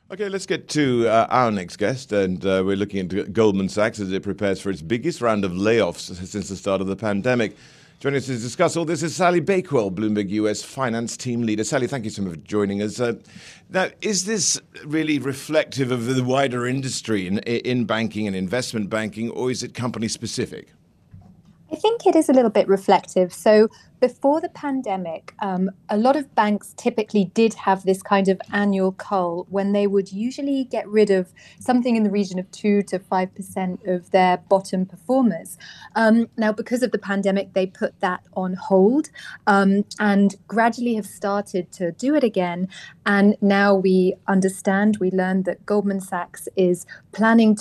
Okay, let's get to our next guest, and we're looking at Goldman Sachs as it prepares for its biggest round of layoffs since the start of the pandemic. Joining us to discuss all this is Sally Bakewell, Bloomberg US finance team leader. Sally, thank you so much for joining us. Now, is this really reflective of the wider industry in banking and investment banking, or is it company specific? I think it is a little bit reflective. So before the pandemic, a lot of banks typically did have this kind of annual cull when they would usually get rid of something in the region of 2 to 5% of their bottom performers. Now, because of the pandemic, they put that on hold and gradually have started to do it again. And now we learned that Goldman Sachs is planning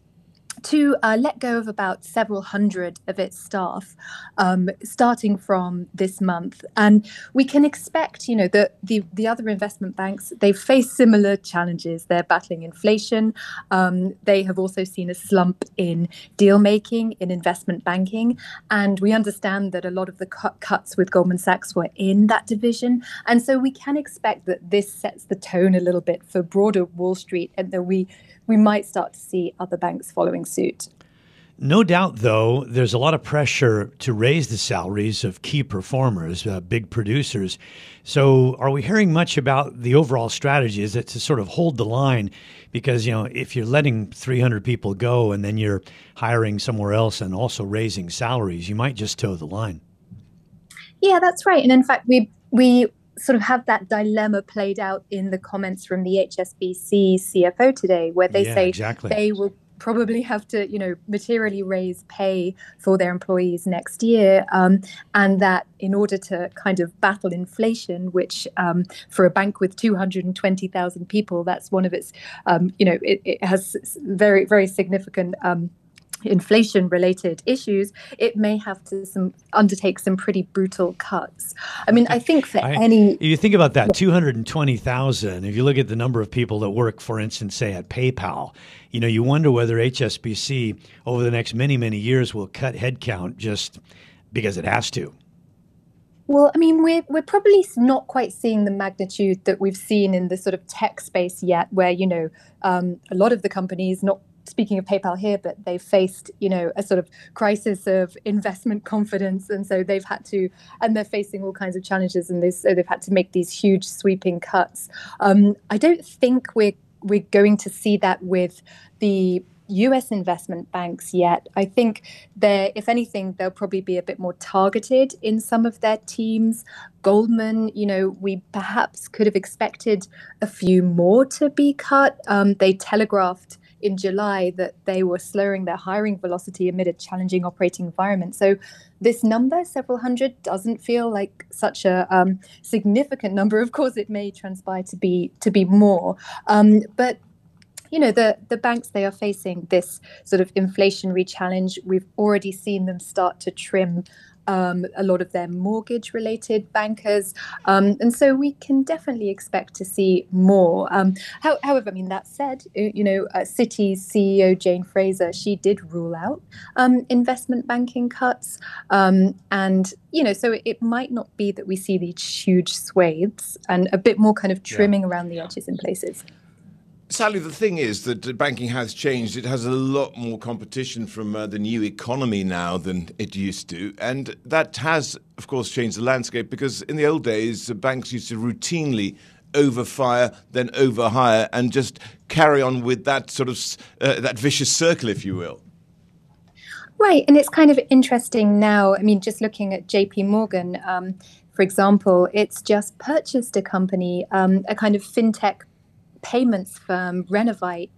to let go of about several hundred of its staff, starting from this month. And we can expect, that the other investment banks, they've faced similar challenges. They're battling inflation. They have also seen a slump in deal making, in investment banking. And we understand that a lot of the cuts with Goldman Sachs were in that division. And so we can expect that this sets the tone a little bit for broader Wall Street, and that we might start to see other banks following suit. No doubt, though, there's a lot of pressure to raise the salaries of key performers, big producers. So are we hearing much about the overall strategy? Is it to sort of hold the line? Because, if you're letting 300 people go and then you're hiring somewhere else and also raising salaries, you might just toe the line. Yeah, that's right. And in fact, we sort of have that dilemma played out in the comments from the HSBC CFO today, where they say exactly. They will probably have to, materially raise pay for their employees next year, and that in order to kind of battle inflation, which for a bank with 220,000 people, that's one of its, it has very, very significant inflation-related issues, it may have to undertake some pretty brutal cuts. I mean, I think you think about that, 220,000, if you look at the number of people that work, for instance, say at PayPal, you wonder whether HSBC over the next many, many years will cut headcount just because it has to. Well, I mean, we're probably not quite seeing the magnitude that we've seen in the sort of tech space yet, where, a lot of the companies, not speaking of PayPal here, but they've faced, a sort of crisis of investment confidence. And so they're facing all kinds of challenges. And so they've had to make these huge sweeping cuts. I don't think we're going to see that with the US investment banks yet. I think if anything, they'll probably be a bit more targeted in some of their teams. Goldman, we perhaps could have expected a few more to be cut. They telegraphed in July that they were slowing their hiring velocity amid a challenging operating environment. So this number, several hundred, doesn't feel like such a significant number. Of course, it may transpire to be more. But the banks, they are facing this sort of inflationary challenge. We've already seen them start to trim a lot of their mortgage-related bankers. And so we can definitely expect to see more. However, I mean, that said, Citi's CEO, Jane Fraser, she did rule out investment banking cuts. So it might not be that we see these huge swathes, and a bit more kind of trimming around the edges in places. Sally, the thing is that banking has changed. It has a lot more competition from the new economy now than it used to. And that has, of course, changed the landscape, because in the old days, banks used to routinely overfire, then overhire, and just carry on with that sort of that vicious circle, if you will. Right. And it's kind of interesting now. I mean, just looking at JP Morgan, for example, it's just purchased a company, a kind of fintech payments firm, Renovite.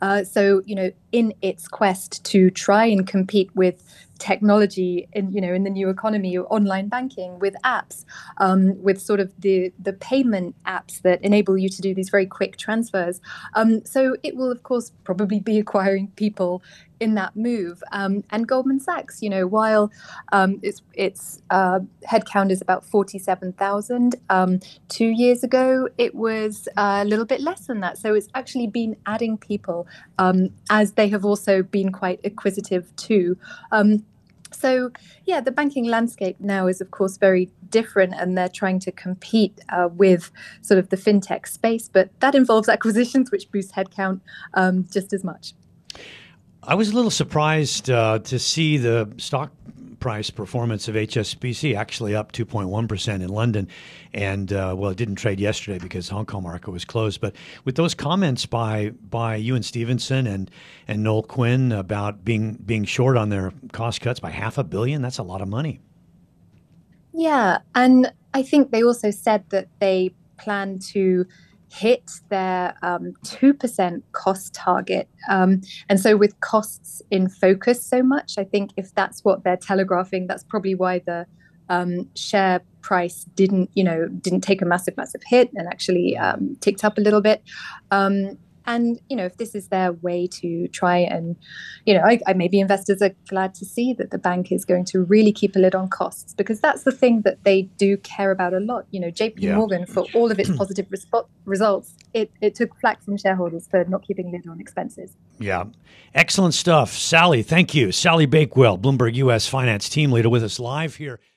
In its quest to try and compete with technology in the new economy, or online banking with apps, with sort of the payment apps that enable you to do these very quick transfers. So it will, of course, probably be acquiring people in that move. And Goldman Sachs, while its headcount is about 47,000, 2 years ago it was a little bit less than that. So it's actually been adding people, as they have also been quite acquisitive too. So, yeah, the banking landscape now is, of course, very different, and they're trying to compete with sort of the fintech space. But that involves acquisitions, which boost headcount just as much. I was a little surprised to see the stock price performance of HSBC actually up 2.1% in London. And, well, it didn't trade yesterday because the Hong Kong market was closed. But with those comments by Ewan Stevenson and Noel Quinn about being short on their cost cuts by $500 million, that's a lot of money. Yeah. And I think they also said that they plan to hit their 2% cost target. And so with costs in focus so much, I think if that's what they're telegraphing, that's probably why the share price didn't take a massive hit and actually ticked up a little bit. And, if this is their way to try and, maybe investors are glad to see that the bank is going to really keep a lid on costs, because that's the thing that they do care about a lot. JP Morgan, for all of its positive results, it took flack from shareholders for not keeping a lid on expenses. Yeah. Excellent stuff. Sally, thank you. Sally Bakewell, Bloomberg U.S. finance team leader, with us live here.